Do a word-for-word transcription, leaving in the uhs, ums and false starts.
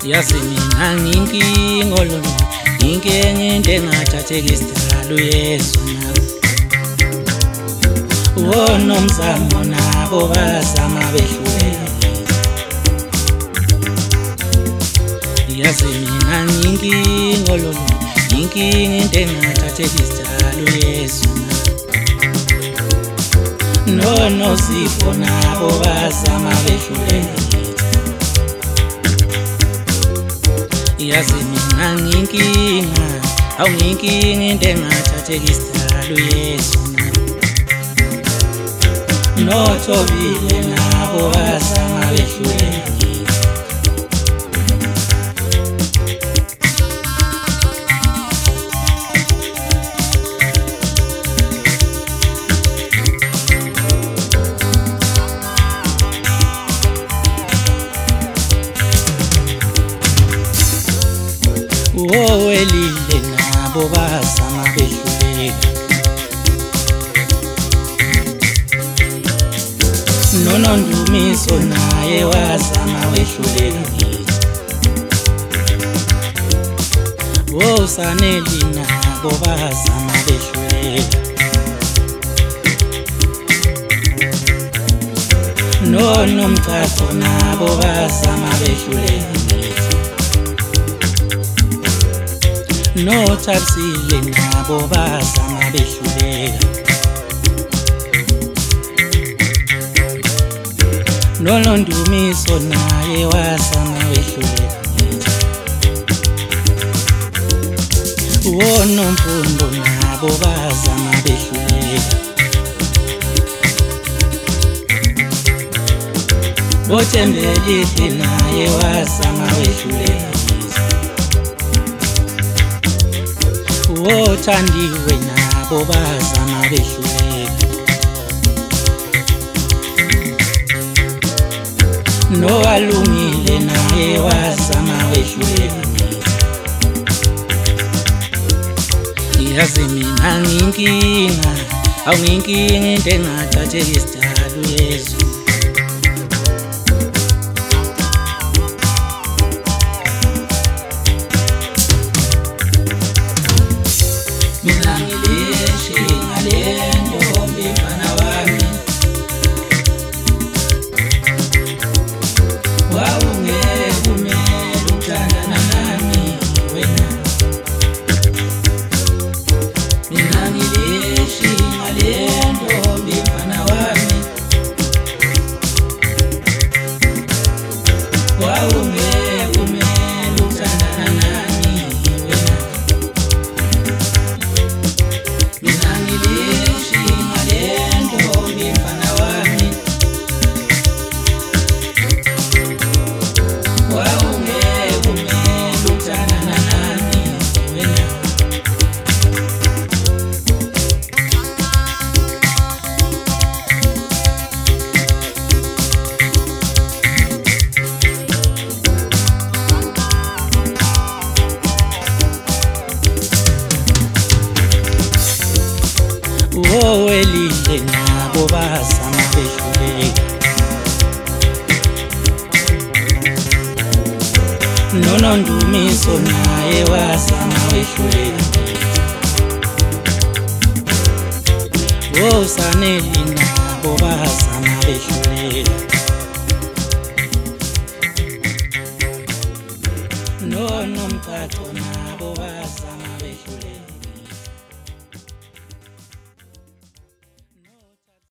yazi mina nginkinga olona inkinga into engathatheka isidalo Yesu nawe wona umzamo nabo bazama behluleka yazi mina nginkinga olona inkinga into engathatheka isidalo Yesu no no sifo nabo bazama behluleka yazi mina nginkinga awu nginkinga into engathatheka isidalo Yesu no thobile nabo bazama behluleka owelile nabo bazama behluleka noNondumiso naye wazama wehluleka woSaneli nabo bazama behluleka noNomgcagco nabo bazama behluleka no Thabisile nabo bazama behluleka noNondumiso naye wazama wehluleka woNomfundo nabo bazama behluleka boThembelihle naye wazama wehluleka woThandiwe nabo bazama behluleka noWalungile naye wazama wehluleka yazi mina nginkinga awu nginkinga into engathatheka isidalo Yesu mina ngileshe ngalento mfana wami wawungeke umele uthandana nami wena mina ngileshe ngalento mfana wami wawungeke umele uthandana nami wena owelile nabo bazama behluleka noNondumiso naye wazama wehluleka woSaneli nabo bazama behluleka noNomgcagco nabo bazama behluleka